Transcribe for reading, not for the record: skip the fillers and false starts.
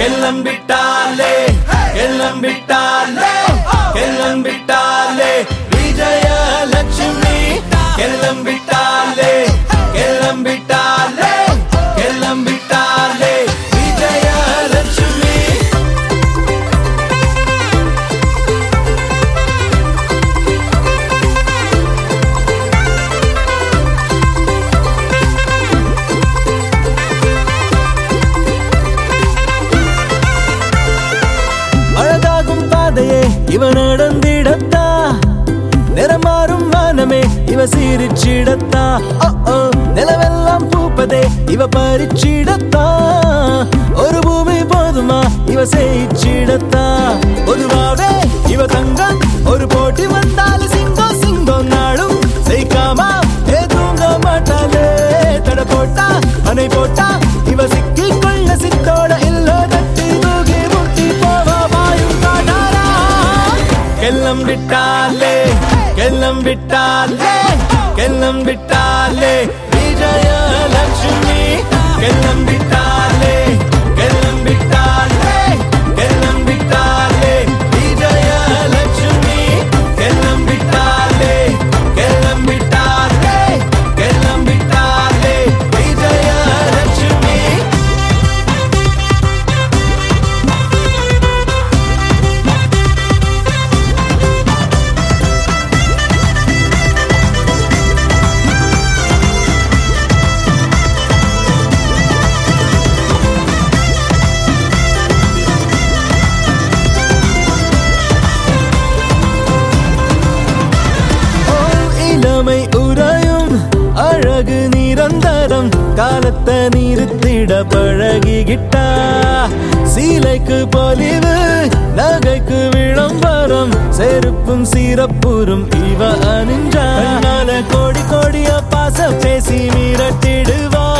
கிளம்பிட்டாலே கிளம்பிட்டாலே கிளம்பிட்டாலே விஜயலட்சுமி கிளம்பிட்டாலே கிளம்பிட்டாலே கிளம்பிட்டாலே விஜயலட்சுமி. அழகாகும் பாதையே இவ நடந்திடத்தா, நிறமாறும் வானமே இவ சீரிச்சிடத்தா, நிலவெல்லாம் பூப்பதே இவ பறிச்சிடத்தா, ஒரு பூமி போதுமா இவ செய்ச்சிடத்தா, பொதுவாவே இவ தங்கம் ஒரு போட்டி வந்தால் சிங்கம் சிங்கம் நாளும் செய்காமா தூங்க மாட்டாலே, தட போட்டா அணை போட்டா இவ சிக்கி கொள்ள சித்தோட இல்ல தட்டி தூக்கி முட்டி போவா வாயும் காட்டாரா. கிளம்பிட்டாலே கிளம்பிட்டாலே கிளம்பிட்டாலே விஜயலட்சுமி கிளம்பிட்டாலே கிளம்பிட்டாலே கிளம்பிட்டாலே விஜயலட்சுமி கிளம்பிட்டாலே கிளம்பிட்டாலே கிளம்பிட்டாலே விஜயலட்சுமி. உறையும் அழகு நிரந்தரம், காலத்தை நிறுத்திட பழகிக்கிட்டா, சீலைக்கு பொலிவு நகைக்கு விளம்பரம், செருப்பும் சீரப்புறும் இவ அணிஞ்சால கோடி கோடிய பாச பேசி மிரட்டிடுவா,